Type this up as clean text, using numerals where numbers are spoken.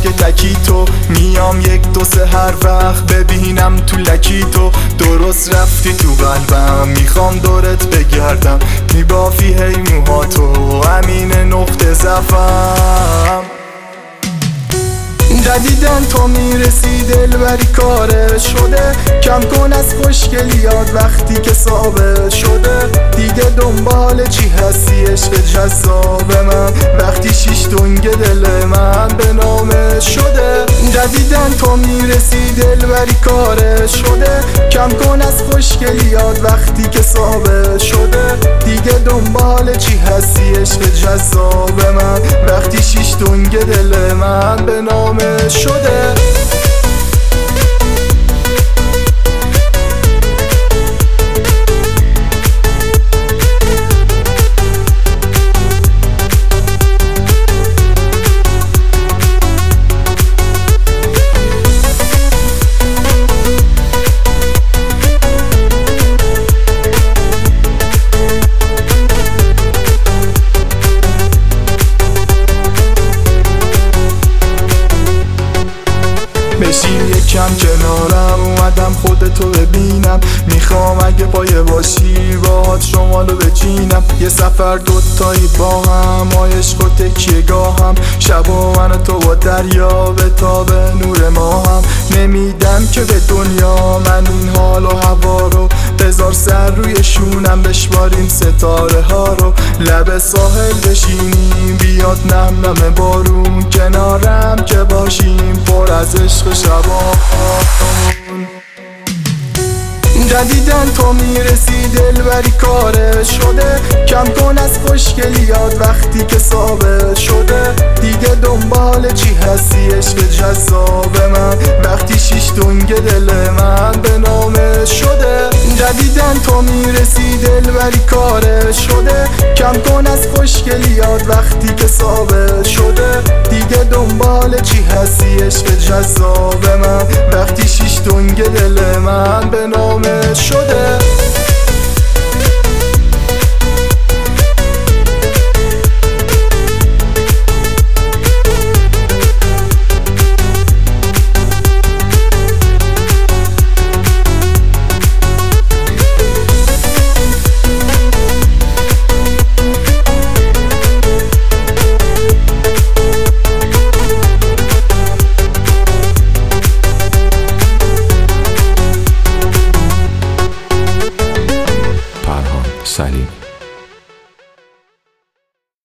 عشق تکی تو میام یک دو سه هر وقت ببینم تو لکی تو درست رفتی تو قلبم میخوام دورت بگردم میبافی هی موهاتو همین نقطه ضعفم جدیدن تو میرسی دلبری کاره شده کم کن از خوشگلیات وقتی که ثابت شده دیگه دنبال چی هستی عشق جذاب من وقتی شیش دنگ دل من به نامت شده جدیدن تو میرسی دلبری کاره شده کم کن از خوشگلیات وقتی که ثابت شده دیگه دنبال چی هستی عشق جذاب من وقتی شیش دنگ دل من به نامت شده بشین یکم کنارم اومدم خودتو ببینم میخوام اگه پایه باشی باهات شمالو بچینم یه سفر دوتایی با هم عشق و تکیه گاهم شبا من و تو با دریا به تاب نور ماهم نمیدم که به دنیا من این حال و هوا رو بذار سر روی شونم بشماریم ستاره ها رو لب ساحل بشینیم بیاد نم نم بارون کنارم که باشیم پر از عشق شبا جدیدن تو میرسی دلبری کاره شده کم کن از خوشگلیات وقتی که ثابت شده دیگه دنبال چی هستی عشق جذاب من وقتی شیش دنگ دل من به نامت شده جدیدن تو میرسی دلبری کاره شده کم کن از خوشگلیات وقتی که ثابت شده دیگه دنبال چی هستی عشق جذاب من وقتی شیش دنگ دل من به نامت شده سلیم